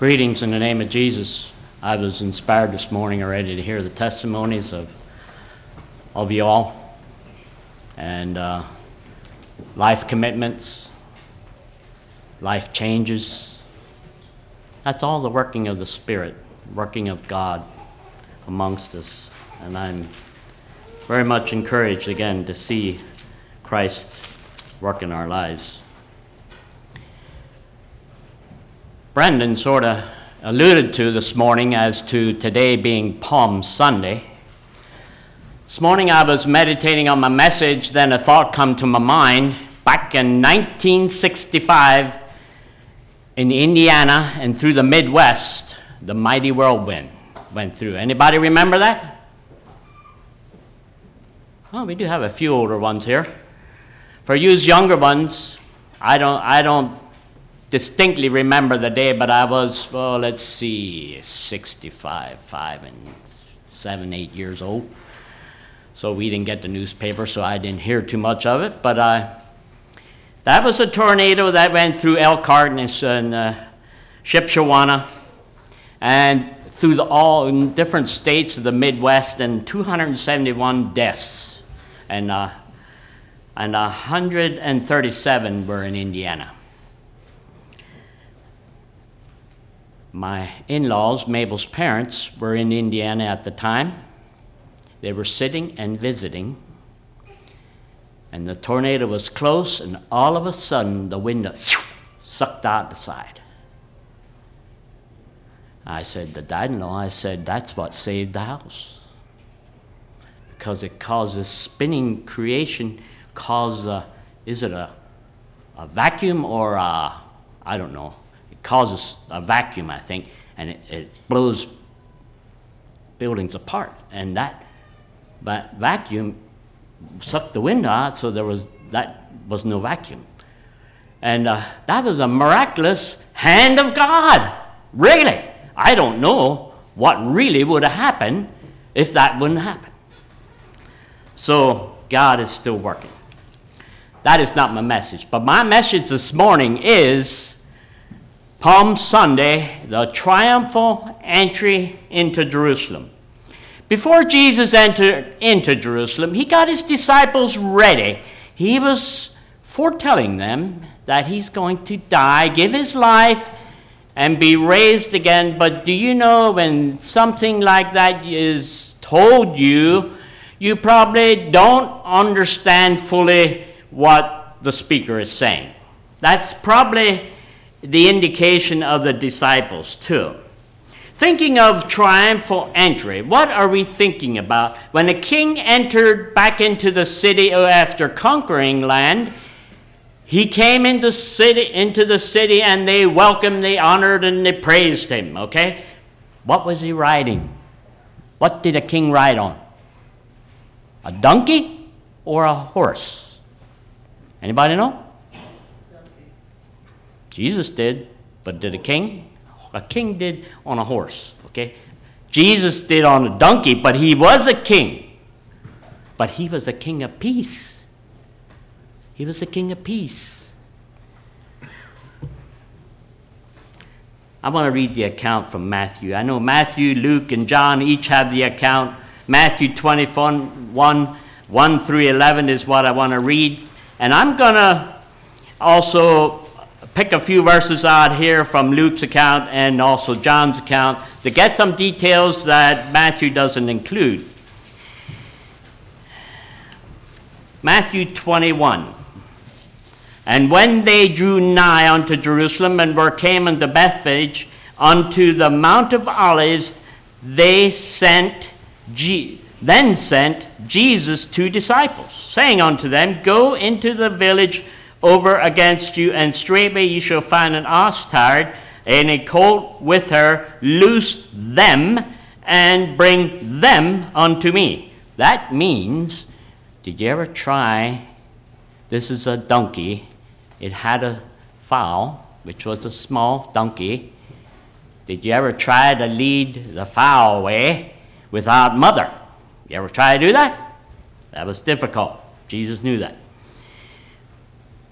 Greetings in the name of Jesus. I was inspired this morning already to hear the testimonies of you all and life commitments, life changes. That's all the working of the Spirit, working of God amongst us. And I'm very much encouraged again to see Christ work in our lives. Brendan sort of alluded to this morning as to today being Palm Sunday. This morning I was meditating on my message, then a thought come to my mind. Back in 1965 in Indiana and through the Midwest, the mighty whirlwind went through. Anybody remember that? Oh, we do have a few older ones here. For you younger ones, I don't distinctly remember the day, but I was, 65, 5 and 7, 8 years old. So we didn't get the newspaper, so I didn't hear too much of it. But that was a tornado that went through Elkhart and Shipshewana, and through all in different states of the Midwest, and 271 deaths, and 137 were in Indiana. My in-laws, Mabel's parents, were in Indiana at the time. They were sitting and visiting, and the tornado was close, and all of a sudden the window sucked out the side. I said to Dad-in-law, that's what saved the house. Because it causes spinning creation, is it a vacuum or I don't know. Causes a vacuum, I think, and it blows buildings apart. And that vacuum sucked the wind out, so there was no vacuum. And that was a miraculous hand of God, really. I don't know what really would have happened if that wouldn't happen. So God is still working. That is not my message, but my message this morning is Palm Sunday, the triumphal entry into Jerusalem. Before Jesus entered into Jerusalem, he got his disciples ready. He was foretelling them that he's going to die, give his life, and be raised again. But do you know when something like that is told you, you probably don't understand fully what the speaker is saying. That's probably the indication of the disciples too. Thinking of triumphal entry, what are we thinking about? When a king entered back into the city after conquering land, he came into the city and they welcomed, they honored, and they praised him, okay? What was he riding? What did a king ride on? A donkey or a horse? Anybody know? Jesus did, but did a king? A king did on a horse, okay? Jesus did on a donkey, but he was a king. But he was a king of peace. He was a king of peace. I want to read the account from Matthew. I know Matthew, Luke, and John each have the account. Matthew 21, 1 through 11 is what I want to read. And I'm going to also pick a few verses out here from Luke's account and also John's account to get some details that Matthew doesn't include. Matthew 21. And when they drew nigh unto Jerusalem and came unto Bethphage, unto the Mount of Olives, then sent Jesus 2 disciples, saying unto them, Go into the village over against you, and straightway you shall find an ox tied, and a colt with her. Loose them, and bring them unto me. That means, did you ever try, this is a donkey, it had a foal, which was a small donkey. Did you ever try to lead the foal away without mother? You ever try to do that? That was difficult. Jesus knew that.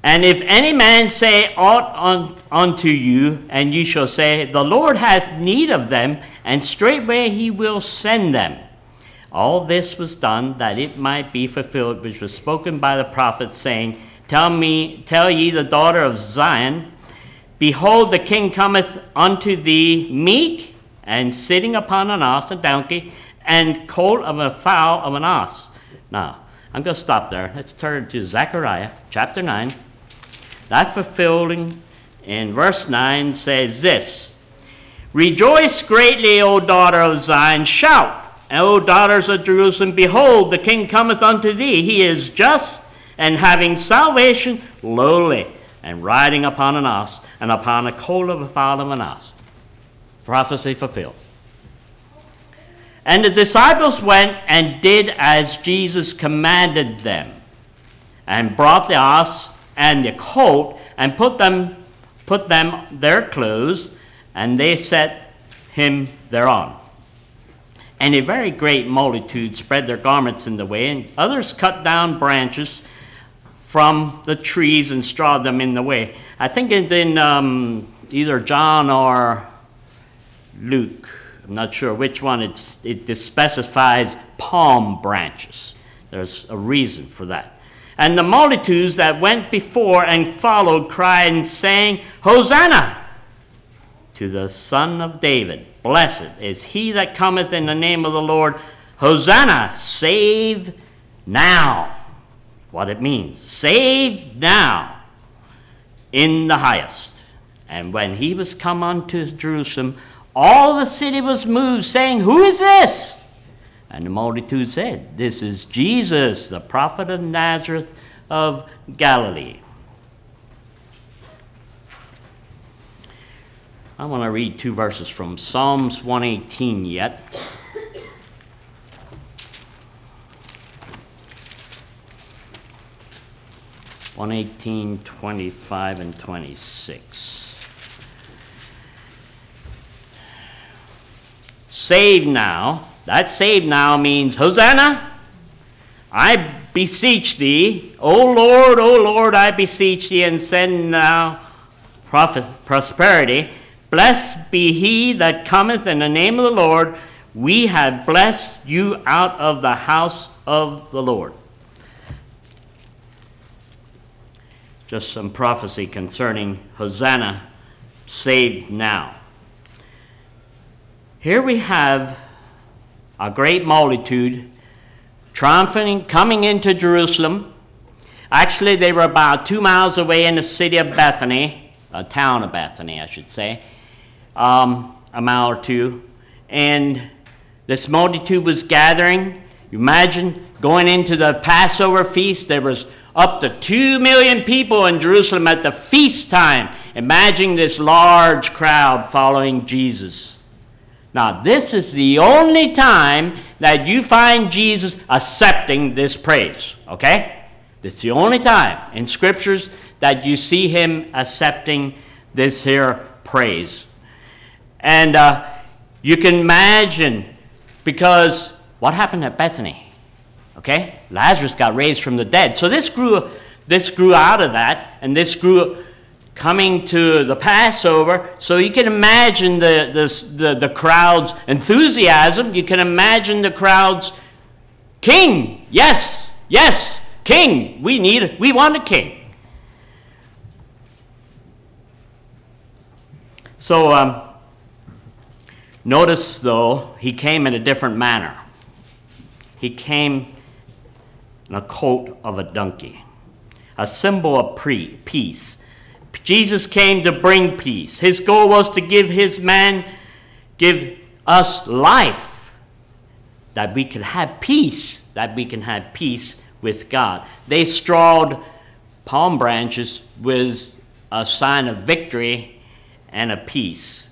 And if any man say aught unto you, and you shall say, The Lord hath need of them, and straightway he will send them. All this was done that it might be fulfilled, which was spoken by the prophet, saying, Tell ye the daughter of Zion, Behold, the king cometh unto thee meek, and sitting upon an ass, a donkey, and colt of a foal of an ass. Now, I'm going to stop there. Let's turn to Zechariah chapter 9. That fulfilling in verse 9 says this, Rejoice greatly, O daughter of Zion, shout, O daughters of Jerusalem, behold, the king cometh unto thee. He is just, and having salvation, lowly, and riding upon an ass, and upon a colt of a foal of an ass. Prophecy fulfilled. And the disciples went and did as Jesus commanded them, and brought the ass and the colt, and put them their clothes, and they set him thereon. And a very great multitude spread their garments in the way, and others cut down branches from the trees and strawed them in the way. I think it's in either John or Luke. I'm not sure which one. It specifies palm branches. There's a reason for that. And the multitudes that went before and followed cried and saying, Hosanna to the Son of David. Blessed is he that cometh in the name of the Lord. Hosanna, save now. What it means, save now in the highest. And when he was come unto Jerusalem, all the city was moved, saying, Who is this? And the multitude said, This is Jesus, the prophet of Nazareth of Galilee. I want to read 2 verses from Psalms 118 yet. Psalms 118, 25 and 26. Save now. That save now means, Hosanna, I beseech thee. O Lord, I beseech thee, and send now prosperity. Blessed be he that cometh in the name of the Lord. We have blessed you out of the house of the Lord. Just some prophecy concerning Hosanna, saved now. Here we have a great multitude triumphing, coming into Jerusalem. Actually, they were about 2 miles away in the city of Bethany, a town of Bethany, I should say, a mile or two. And this multitude was gathering. You imagine going into the Passover feast. There was up to 2 million people in Jerusalem at the feast time. Imagine this large crowd following Jesus. Now, this is the only time that you find Jesus accepting this praise, okay? It's the only time in Scriptures that you see him accepting this here praise. And you can imagine, because what happened at Bethany? Okay? Lazarus got raised from the dead. So this grew out of that, and this grew coming to the Passover. So you can imagine the crowd's enthusiasm. You can imagine the crowd's king. Yes, yes, king. We want a king. So notice, though, he came in a different manner. He came in a colt of a donkey, a symbol of peace. Jesus came to bring peace. His goal was to give us life, that we can have peace, with God. They strawed palm branches with a sign of victory and of peace.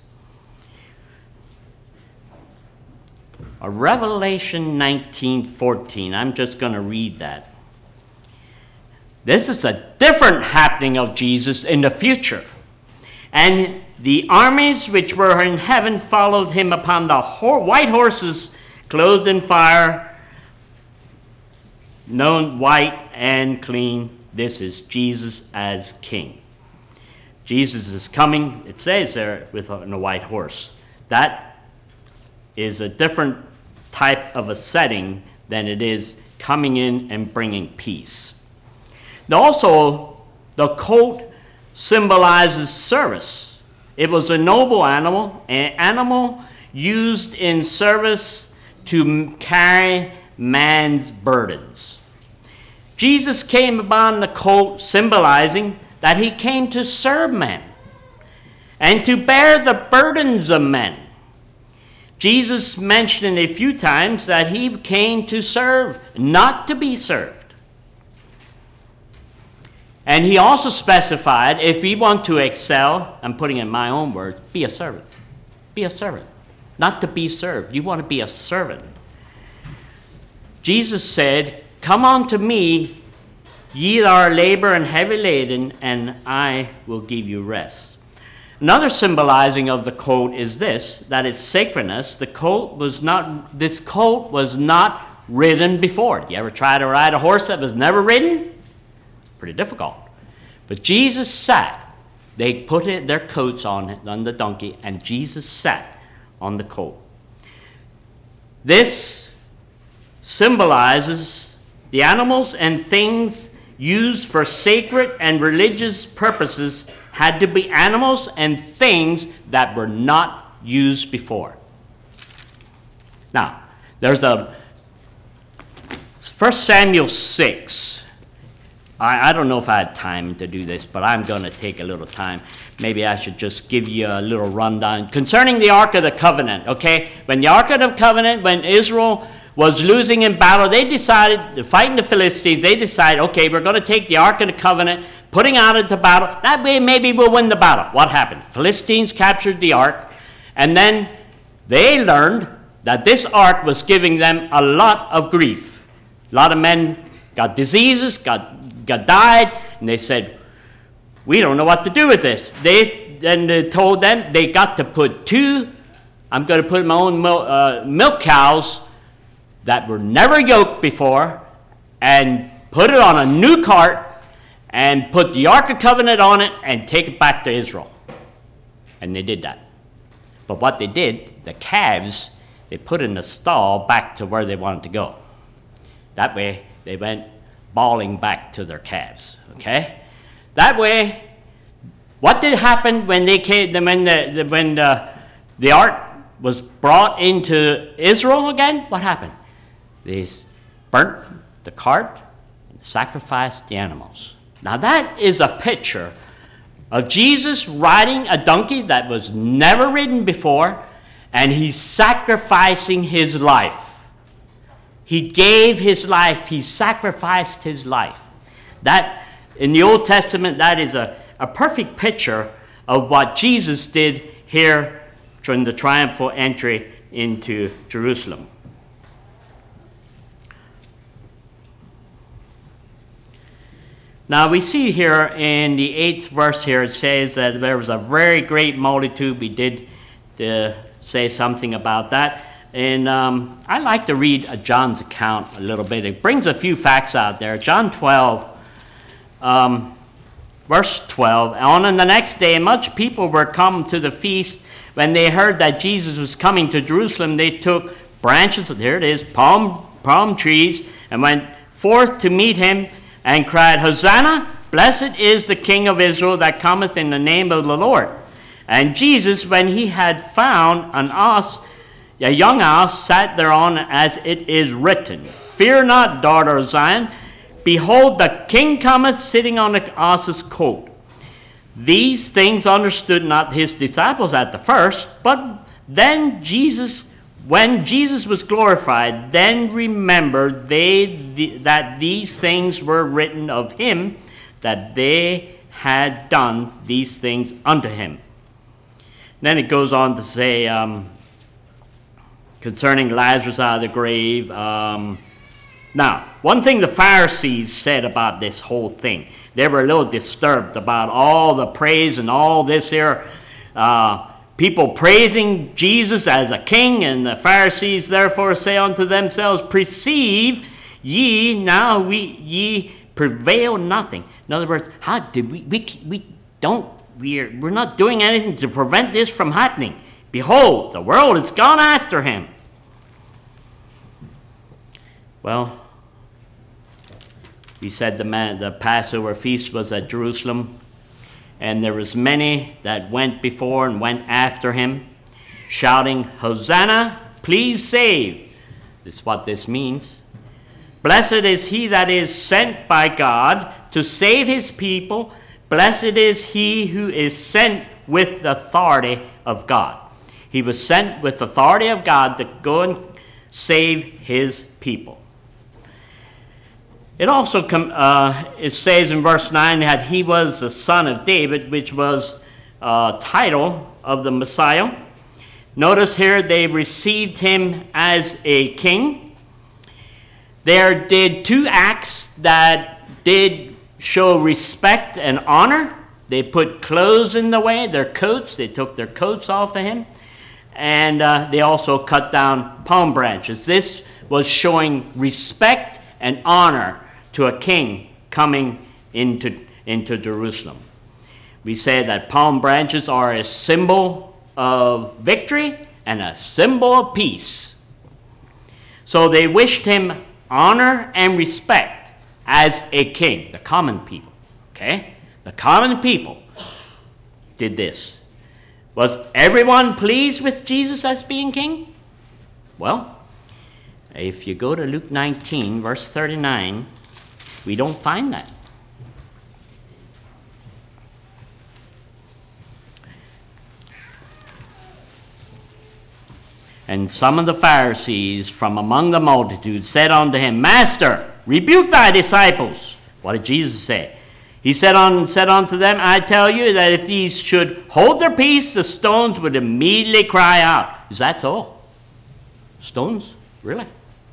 Revelation 19:14. I'm just going to read that. This is a different happening of Jesus in the future. And the armies which were in heaven followed him upon the white horses, clothed in fire, known white and clean this is Jesus as king. Jesus is coming, it says there, on a white horse. That is a different type of a setting than it is coming in and bringing peace. Now also, the coat symbolizes service. It was a noble animal, an animal used in service to carry man's burdens. Jesus came upon the coat symbolizing that he came to serve men and to bear the burdens of men. Jesus mentioned a few times that he came to serve, not to be served. And he also specified, if we want to excel, I'm putting in my own words, be a servant. Be a servant. Not to be served. You want to be a servant. Jesus said, "Come unto me, ye that are labor and heavy laden, and I will give you rest." Another symbolizing of the coat is this, that its sacredness. This coat was not ridden before. You ever try to ride a horse that was never ridden? Pretty difficult. But Jesus sat. They put their coats on the donkey, and Jesus sat on the coat. This symbolizes the animals and things used for sacred and religious purposes had to be animals and things that were not used before. Now, there's a 1 Samuel 6. I don't know if I had time to do this, but I'm going to take a little time. Maybe I should just give you a little rundown concerning the Ark of the Covenant, okay? When the Ark of the Covenant, when Israel was losing in battle, they decided, fighting the Philistines, they decided, okay, we're going to take the Ark of the Covenant, putting out into battle. That way maybe we'll win the battle. What happened? Philistines captured the Ark, and then they learned that this Ark was giving them a lot of grief. A lot of men got diseases, got died, and they said, we don't know what to do with this. They told them they got to put I'm going to put my own milk cows that were never yoked before and put it on a new cart and put the Ark of Covenant on it and take it back to Israel. And they did that. But what they did, the calves, they put in the stall back to where they wanted to go. That way, they went bawling back to their calves, okay? That way, what did happen when they came, when the ark was brought into Israel again? What happened? They burnt the cart and sacrificed the animals. Now that is a picture of Jesus riding a donkey that was never ridden before, and he's sacrificing his life. He gave his life. He sacrificed his life. That, in the Old Testament, that is a perfect picture of what Jesus did here during the triumphal entry into Jerusalem. Now we see here in the 8th verse here, it says that there was a very great multitude. We did say something about that. And I like to read John's account a little bit. It brings a few facts out there. John 12, verse 12. On the next day, much people were come to the feast. When they heard that Jesus was coming to Jerusalem, they took branches, there it is, palm trees, and went forth to meet him and cried, Hosanna, blessed is the King of Israel that cometh in the name of the Lord. And Jesus, when he had found a young ass, sat thereon, as it is written, Fear not, daughter of Zion. Behold, the King cometh, sitting on the ass's coat. These things understood not his disciples at the first, but then when Jesus was glorified, then remembered they that these things were written of him, that they had done these things unto him. Then it goes on to say, concerning Lazarus out of the grave. Now, one thing the Pharisees said about this whole thing, they were a little disturbed about all the praise and all this here, people praising Jesus as a king, and the Pharisees therefore say unto themselves, Perceive ye prevail nothing. In other words, how did we're not doing anything to prevent this from happening. Behold, the world has gone after him. Well, we said the Passover feast was at Jerusalem, and there was many that went before and went after him, shouting, Hosanna, please save. This is what this means. Blessed is he that is sent by God to save his people. Blessed is he who is sent with the authority of God. He was sent with the authority of God to go and save his people. It also it says in verse 9 that he was the son of David, which was a title of the Messiah. Notice here they received him as a king. There did two acts that did show respect and honor. They put clothes in the way, their coats. They took their coats off of him. And they also cut down palm branches. This was showing respect and honor to a king coming into Jerusalem. We say that palm branches are a symbol of victory and a symbol of peace. So they wished him honor and respect as a king, the common people. Okay? The common people did this. Was everyone pleased with Jesus as being king? Well, if you go to Luke 19, verse 39, we don't find that. And some of the Pharisees from among the multitude said unto him, Master, rebuke thy disciples. What did Jesus say? He said unto them, I tell you that if these should hold their peace, the stones would immediately cry out. Is that so? Stones? Really?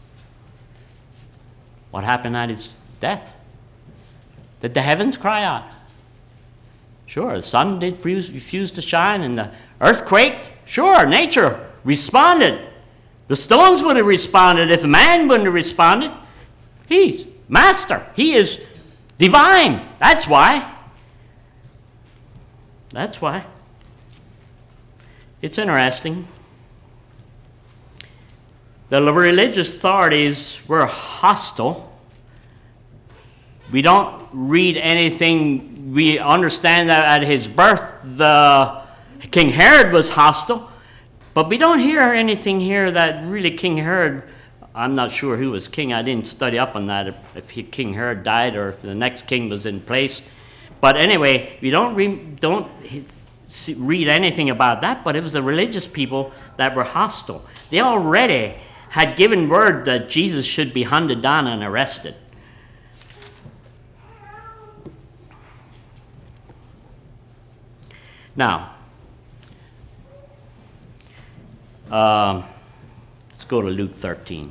What happened at his death? Did the heavens cry out? Sure, the sun did refuse to shine and the earth quaked. Sure, nature responded. The stones would have responded if man wouldn't have responded. He's master. He is divine. That's why. That's why. It's interesting. The religious authorities were hostile. We don't read anything. We understand that at his birth, King Herod was hostile. But we don't hear anything here that really King Herod, I'm not sure who was king. I didn't study up on that, if King Herod died or if the next king was in place. But anyway, we don't read anything about that, but it was the religious people that were hostile. They already had given word that Jesus should be hunted down and arrested. Now, let's go to Luke 13.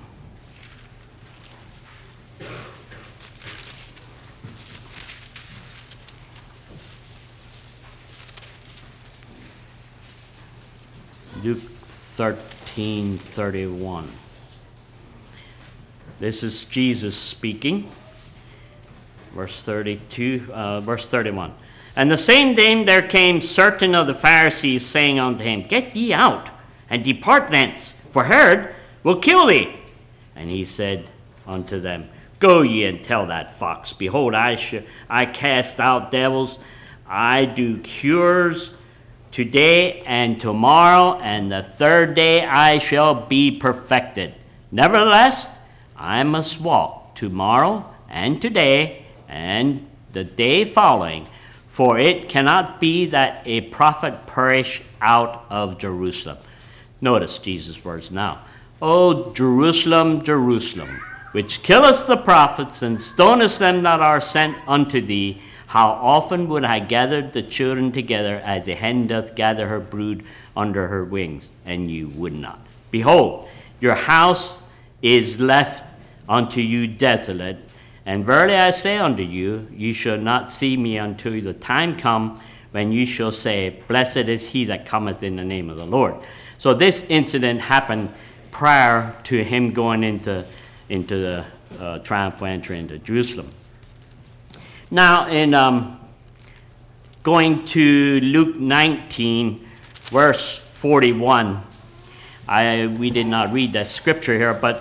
Luke 13:31. This is Jesus speaking. Verse 31. And the same day there came certain of the Pharisees, saying unto him, Get thee out, and depart thence, for Herod will kill thee. And he said unto them, Go ye and tell that fox, Behold, I cast out devils, I do cures today and tomorrow, and the third day I shall be perfected. Nevertheless, I must walk tomorrow and today and the day following, for it cannot be that a prophet perish out of Jerusalem. Notice Jesus' words now. O Jerusalem, Jerusalem, which killest the prophets and stonest them that are sent unto thee, how often would I gather the children together as a hen doth gather her brood under her wings, and you would not. Behold, your house is left unto you desolate. And verily I say unto you, ye shall not see me until the time come when you shall say, Blessed is he that cometh in the name of the Lord. So this incident happened prior to him going into the triumphal entry into Jerusalem. Now, in going to Luke 19, verse 41, we did not read that scripture here, but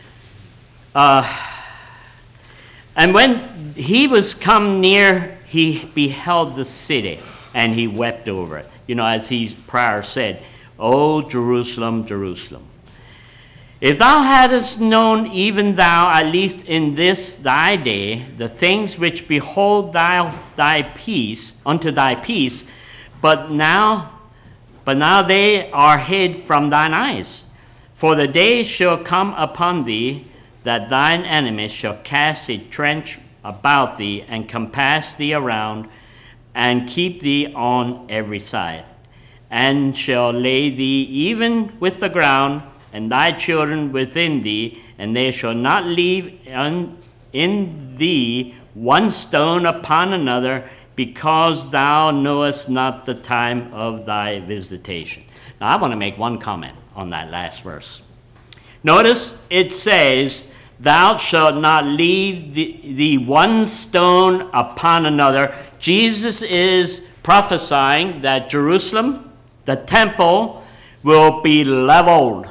and when he was come near, he beheld the city, and he wept over it. You know, as he prior said, "O Jerusalem, Jerusalem, if thou hadst known, even thou, at least in this thy day, the things which behold thy peace, unto thy peace, but now they are hid from thine eyes. For the day shall come upon thee, that thine enemies shall cast a trench about thee, and compass thee around, and keep thee on every side, and shall lay thee even with the ground, and thy children within thee, and they shall not leave in thee one stone upon another, because thou knowest not the time of thy visitation." Now, I want to make one comment on that last verse. Notice it says, "Thou shalt not leave thee one stone upon another." Jesus is prophesying that Jerusalem, the temple, will be leveled.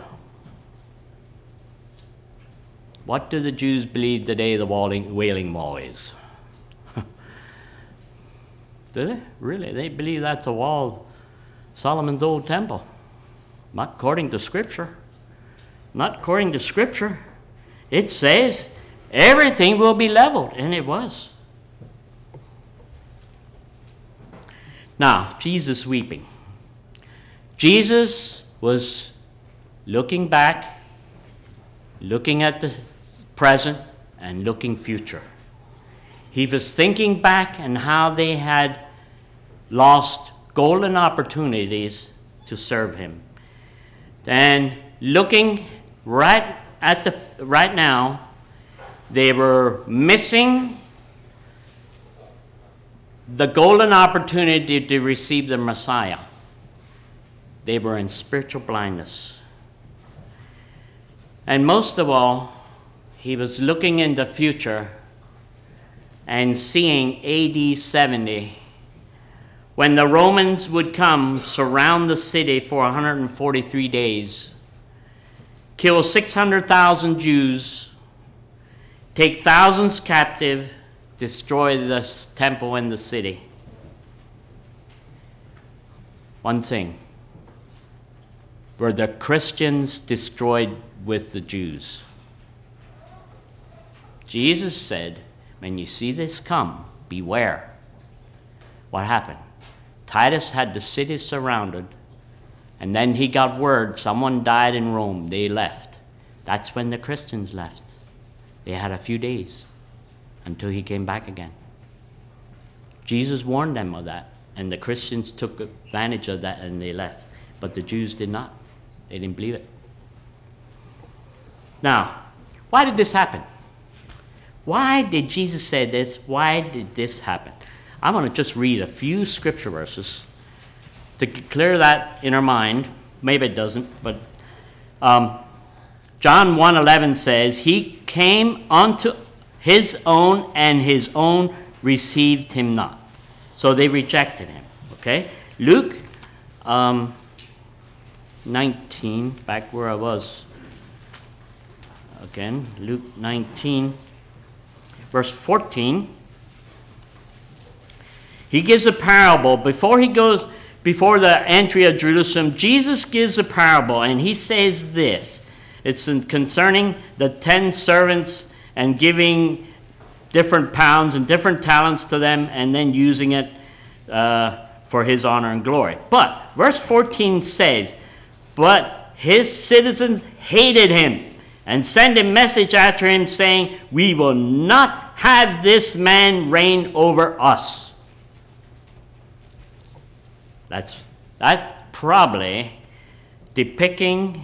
What do the Jews believe today the Wailing Wall is? Do they? Really? They believe that's a wall, Solomon's old temple. Not according to Scripture. Not according to Scripture. It says everything will be leveled, and it was. Now, Jesus weeping. Jesus was looking back, looking at the present, and looking future. He was thinking back and how they had lost golden opportunities to serve him. And looking right now, they were missing the golden opportunity to receive the Messiah. They were in spiritual blindness. And most of all, he was looking in the future and seeing AD 70, when the Romans would come, surround the city for 143 days, kill 600,000 Jews, take thousands captive, destroy the temple and the city. One thing, were the Christians destroyed with the Jews? Jesus said, when you see this come, beware. What happened? Titus had the city surrounded, and then he got word someone died in Rome. They left. That's when the Christians left. They had a few days until he came back again. Jesus warned them of that, and the Christians took advantage of that and they left. But the Jews did not. They didn't believe it. Now, why did this happen? Why did Jesus say this? Why did this happen? I want to just read a few scripture verses to clear that in our mind. Maybe it doesn't, but John 1:11 says, "He came unto his own, and his own received him not." So they rejected him. Okay? Luke 19, back where I was. Again, Luke 19. Verse 14, he gives a parable. Before the entry of Jerusalem, Jesus gives a parable, and he says this. It's concerning the 10 servants and giving different pounds and different talents to them, and then using it for his honor and glory. But verse 14 says, "But his citizens hated him, and sent a message after him, saying, We will not have this man reign over us." That's probably depicting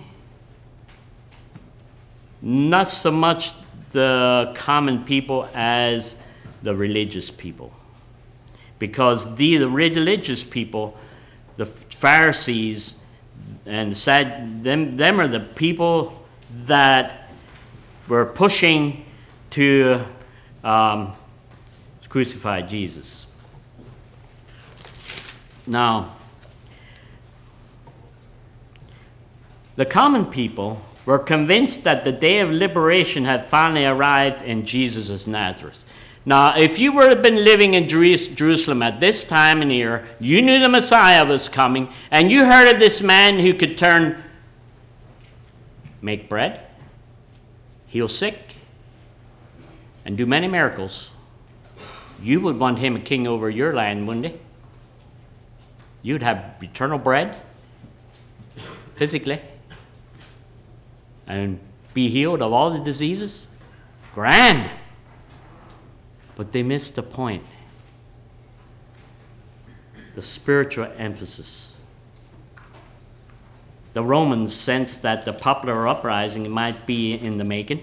not so much the common people as the religious people. Because the religious people, the Pharisees, and them are the people that were pushing to crucified Jesus. Now, the common people were convinced that the day of liberation had finally arrived in Jesus' Nazareth. Now, if you would have been living in Jerusalem at this time and year, you knew the Messiah was coming, and you heard of this man who could make bread, heal sick, and do many miracles, you would want him a king over your land, wouldn't you? You'd have eternal bread, physically, and be healed of all the diseases. Grand! But they missed the point. The spiritual emphasis. The Romans sensed that the popular uprising might be in the making.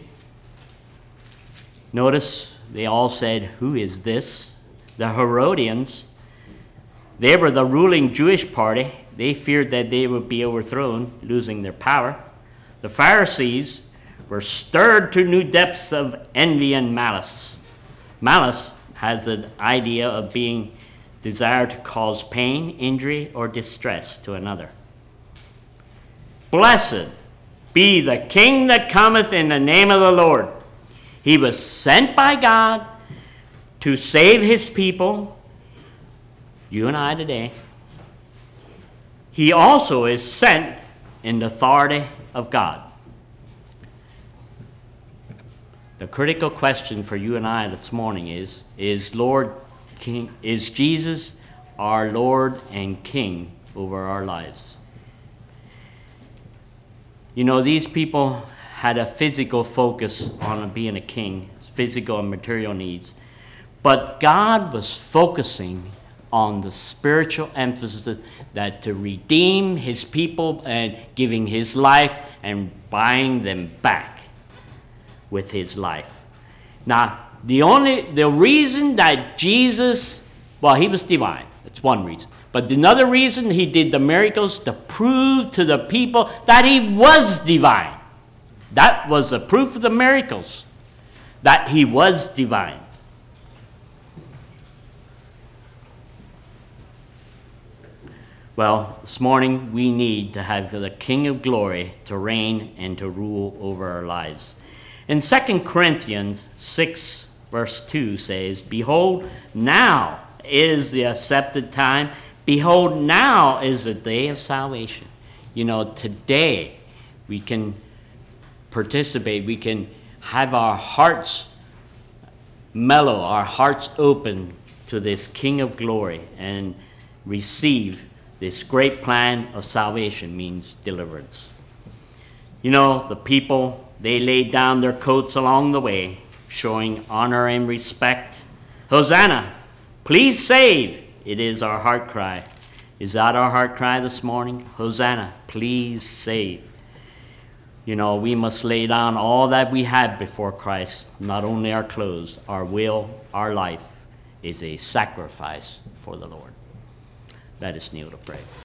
Notice they all said, "Who is this?" The Herodians, they were the ruling Jewish party. They feared that they would be overthrown, losing their power. The Pharisees were stirred to new depths of envy and malice. Malice has an idea of being desire to cause pain, injury, or distress to another. Blessed be the King that cometh in the name of the Lord. He was sent by God to save his people, you and I today. He also is sent in the authority of God. The critical question for you and I this morning is Jesus our Lord and King over our lives? You know, these people had a physical focus on being a king, physical and material needs. But God was focusing on the spiritual emphasis that to redeem his people and giving his life and buying them back with his life. Now, the reason that Jesus, well, he was divine. That's one reason. But another reason he did the miracles to prove to the people that he was divine. That was the proof of the miracles, that he was divine. Well, this morning we need to have the King of Glory to reign and to rule over our lives. In 2 Corinthians 6, verse 2 says, "Behold, now is the accepted time. Behold, now is the day of salvation." You know, today we can participate. We can have our hearts mellow, our hearts open to this King of Glory and receive this great plan of salvation, means deliverance. You know, the people, they laid down their coats along the way, showing honor and respect. "Hosanna, please save." It is our heart cry. Is that our heart cry this morning? Hosanna, please save. You know, we must lay down all that we have before Christ, not only our clothes, our will, our life is a sacrifice for the Lord. Let us kneel to pray.